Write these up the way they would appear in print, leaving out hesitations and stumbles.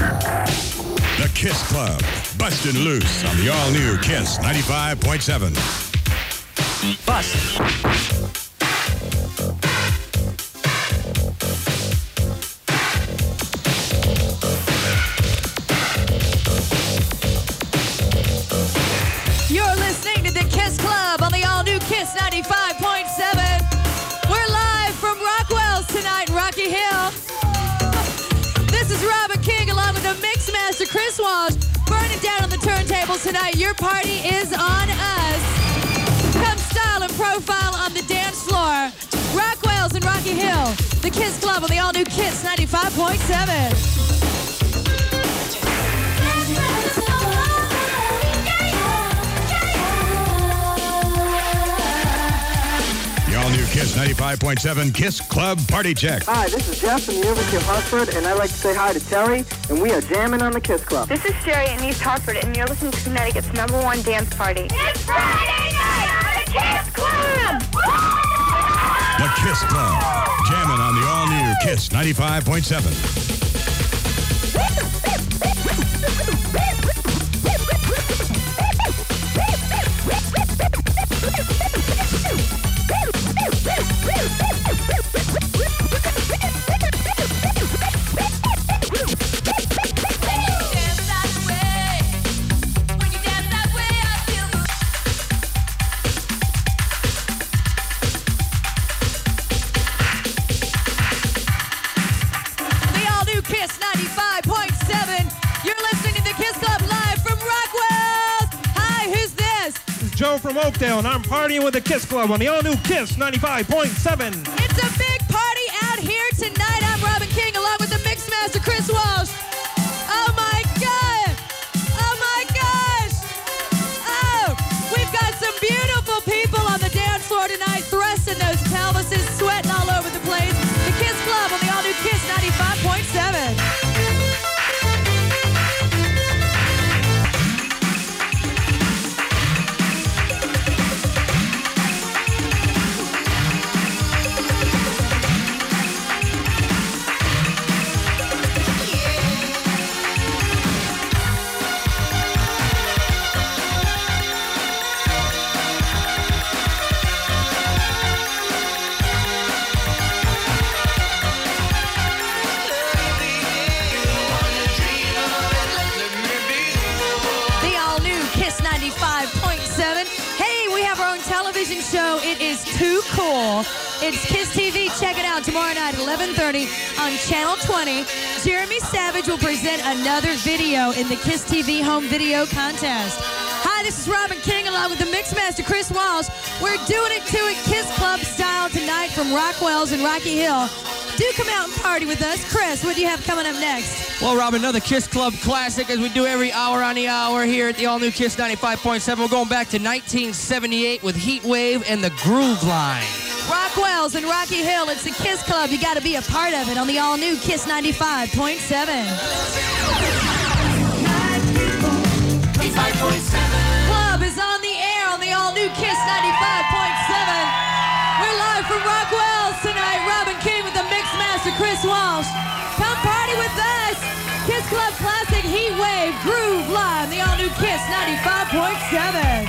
The Kiss Club, busting loose on the all-new Kiss 95.7. Bust. You're listening to the Kiss Club on the all-new Kiss 95.7. We're live from Rockwell's tonight in Rocky Hill. This is Robin King along with the Mix Master Chris Walsh. Burning down on the turntables tonight. Your party is on us. Come style and profile on the dance floor. Rockwell's in Rocky Hill. The Kiss Club on the all-new Kiss 95.7. All-new Kiss 95.7 Kiss Club Party Check. Hi, this is Jeff from the University of Hartford, and I'd like to say hi to Terry, and we are jamming on the Kiss Club. This is Sherry in East Hartford, and you're listening to Connecticut's #1 dance party. It's Friday night on the Kiss Club! The Kiss Club, jamming on the all-new Kiss 95.7. Joe from Oakdale, and I'm partying with the Kiss Club on the all-new Kiss 95.7. It's a big party out here tonight. I'm Robin King along with the Mix Master Chris Walsh. Oh my God! Oh my gosh! Oh, we've got some beautiful people on the dance floor tonight, thrusting those pelvises, sweating all over the place. The Kiss Club on the all-new Kiss 95.7. Television show. It is too cool. It's Kiss TV. Check it out tomorrow night at 11:30 on Channel 20. Jeremy Savage will present another video in the Kiss TV home video contest. Hi, this is Robin King along with the Mixmaster Chris Walsh. We're doing it to it Kiss Club style tonight from Rockwell's in Rocky Hill. Do come out and party with us. Chris, what do you have coming up next? Well, Rob, another Kiss Club classic as we do every hour on the hour here at the all-new Kiss 95.7. We're going back to 1978 with Heat Wave and the Groove Line. Rockwell's in Rocky Hill. It's the Kiss Club. You got to be a part of it on the all-new Kiss 95.7. 95.7. Club is on the air on the all-new Kiss 95.7. We're live from Rockwell's tonight. Robin King with the Mixmaster Chris Walsh. Come party with us. Kiss Club Classic Heat Wave Groove Line, the all-new Kiss 95.7.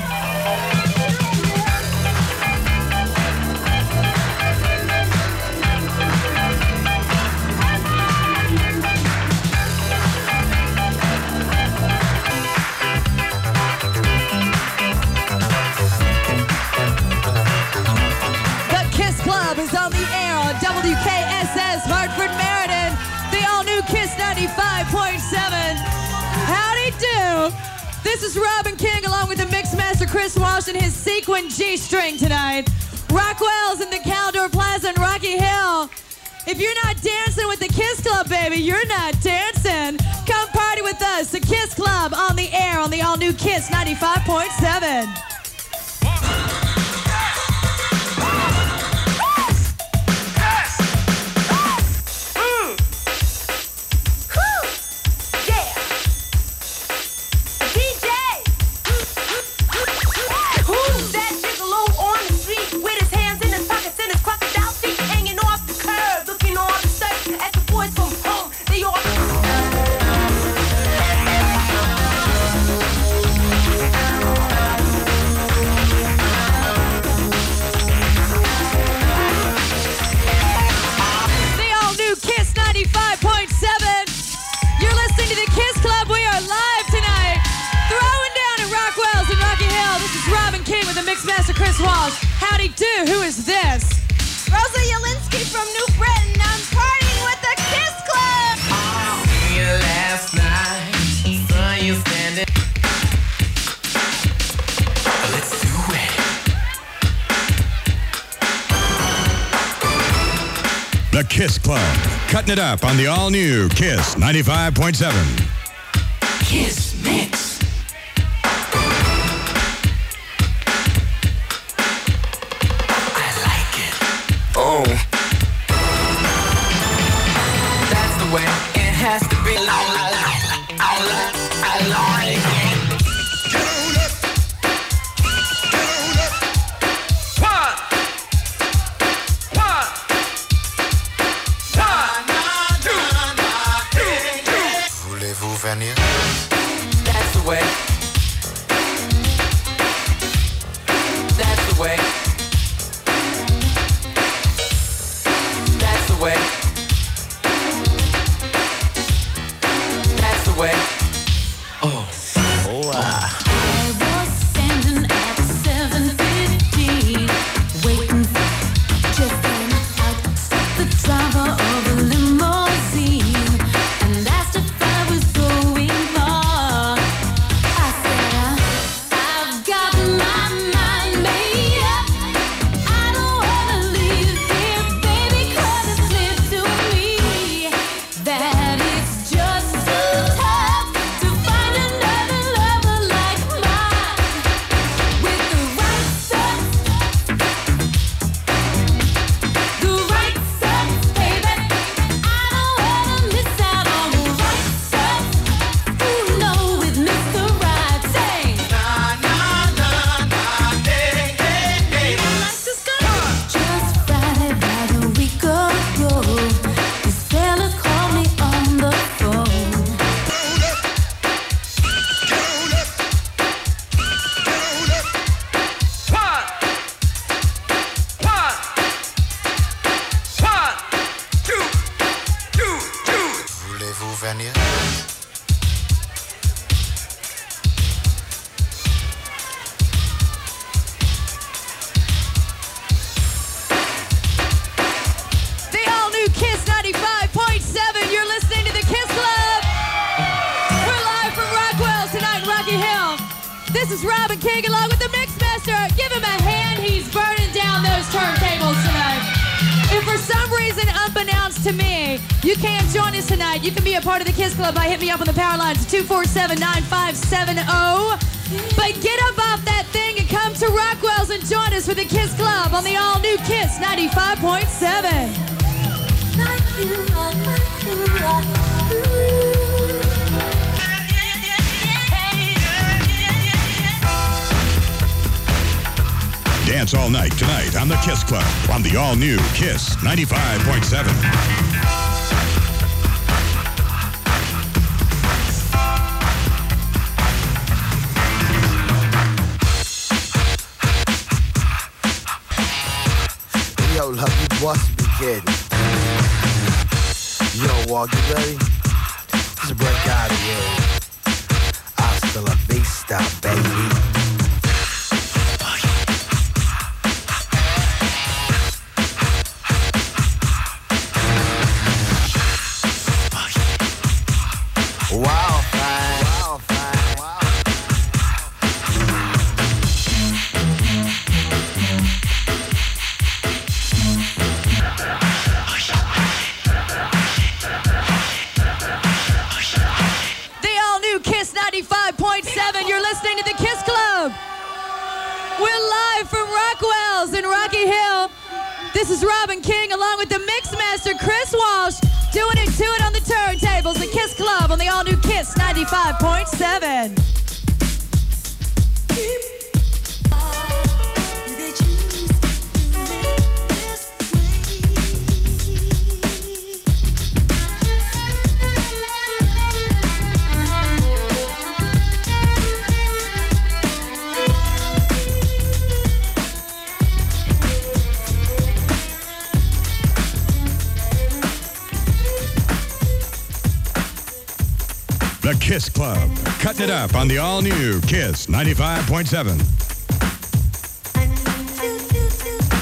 Is on the air on WKSS Hartford Meriden, the all-new Kiss 95.7. Howdy do. This is Robin King along with the Mixmaster Chris Walsh and his sequin G-string tonight. Rockwell's in the Caldor Plaza in Rocky Hill. If you're not dancing with the Kiss Club, baby, you're not dancing. Come party with us, the Kiss Club on the air on the all-new Kiss 95.7. do? Who is this? Rosa Yelinsky from New Britain. I'm partying with the Kiss Club. Last night, saw you standing. Let's do it. The Kiss Club, cutting it up on the all-new Kiss 95.7. Kiss Mix. I like it. Oh. That's the way it has to be. I like it. Venue. That's the way. That's the way. That's the way. That's the way. Oh. Oh, I was standing at 7:15, waiting just outside the driver of a limousine, and asked if I was going far. I said, I've got my mind made up. I don't wanna leave here, baby, 'cause it's clear to me that it's just too tough to find another lover like mine. With the right stuff, baby. I don't wanna miss out on the right stuff. Ooh, no, with Mr. Right. Say, just Friday, about a week ago, this fella called me on the phone. Voulez-vous venir? The all-new Kiss 95.7. You're listening to the Kiss Club. We're live from Rockwell tonight in Rocky Hill. This is Robin King along with the Mixmaster. Give him a hand. He's burning down those turntables tonight. If for some reason, unbeknownst to me, you can't join us tonight, you can be a part of the Kiss Club by hitting me up on the power lines at 247-9570. But get up off that thing and come to Rockwell's and join us for the Kiss Club on the all-new Kiss 95.7. Dance all night tonight on the Kiss Club on the all-new Kiss 95.7. Yo, love, you must be kidding. Yo, Walt, you ready? Just break out of here. Hasta la vista, baby. Wow, fine. Wow, fine. Wow. The all-new Kiss 95.7. You're listening to the Kiss Club. We're live from Rockwell's in Rocky Hill. This is Robin King along with the Mixmaster Chris Walsh doing it to it on the turntables. The Kiss Club on the all-new Kiss 95.7. The Kiss Club, cutting it up on the all-new Kiss 95.7.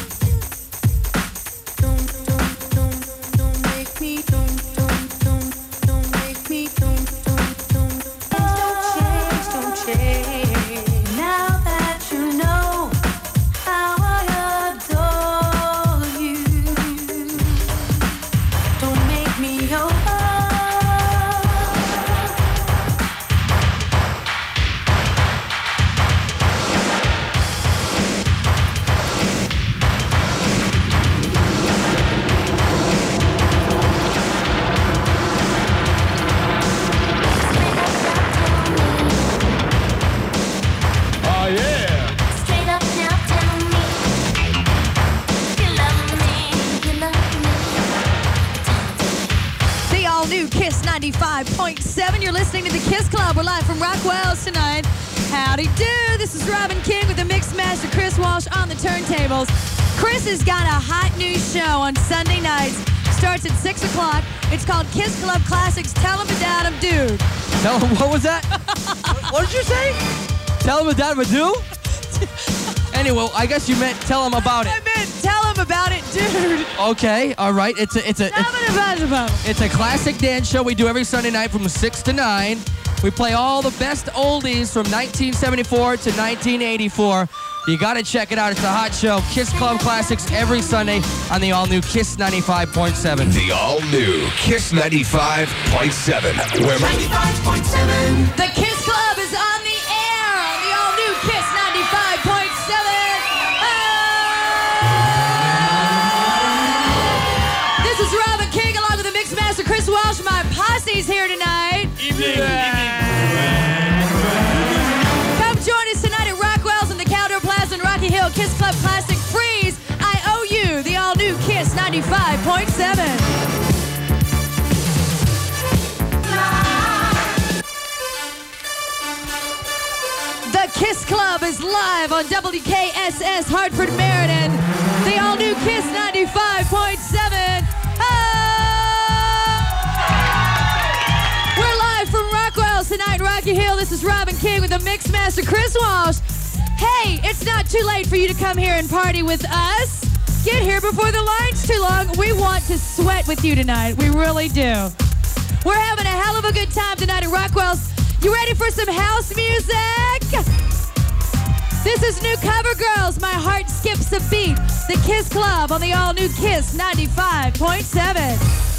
95.7. You're listening to the Kiss Club. We're live from Rockwell's tonight. Howdy do. This is Robin King with the Mix Master Chris Walsh on the turntables. Chris has got a hot new show on Sunday nights. Starts at 6 o'clock. It's called Kiss Club Classics. Tell him about him, dude. Tell him, what was that? What did you say? Tell him about him, dude? Anyway, I guess you meant tell him about it. I meant tell him about it, dude. Okay, all right. It's a classic dance show we do every Sunday night from 6 to 9. We play all the best oldies from 1974 to 1984. You got to check it out. It's a hot show. Kiss Club Classics every Sunday on the all-new Kiss 95.7. The all-new Kiss 95.7. Where 95.7. The Kiss Club is on the air on the all-new Kiss 95.7. This is Robin King along with the Mix Master Chris Walsh. My posse's here tonight. Come join us tonight at Rockwell's in the Cowder Plaza in Rocky Hill. Kiss Club Classic Freeze. I Owe You, the all-new Kiss 95.7. The Kiss Club is live on WKSS Hartford Meriden. The all-new Kiss 95.7. We're live from Rockwell's tonight in Rocky Hill. This is Robin King with the Mix Master Chris Walsh. Hey, it's not too late for you to come here and party with us. Get here before the line's too long. We want to sweat with you tonight. We really do. We're having a hell of a good time tonight at Rockwell's. You ready for some house music? This is New Cover Girls, My Heart Skips a Beat. The Kiss Club on the all-new Kiss 95.7.